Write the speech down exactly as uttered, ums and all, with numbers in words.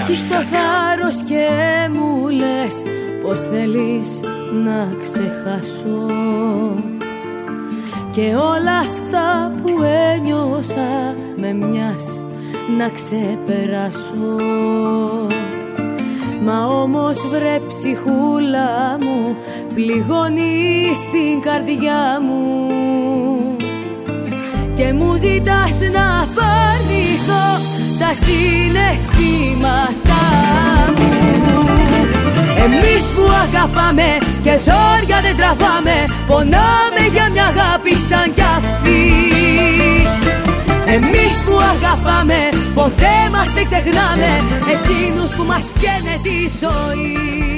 έχεις το θάρρος και μου λες πως θέλεις να ξεχάσω και όλα αυτά που ένιωσα με μιας να ξεπεράσω. Μα όμως βρε ψυχούλα μου, πληγώνεις την καρδιά μου και μου ζητάς να απαρνηθώ τα συναισθήματά μου. Εμείς που αγαπάμε και ζόρια δεν τραβάμε, πονάμε για μια αγάπη σαν κι αυτή. Εμείς που αγαπάμε ποτέ μας δεν ξεχνάμε εκείνους που μας καίνε τη ζωή.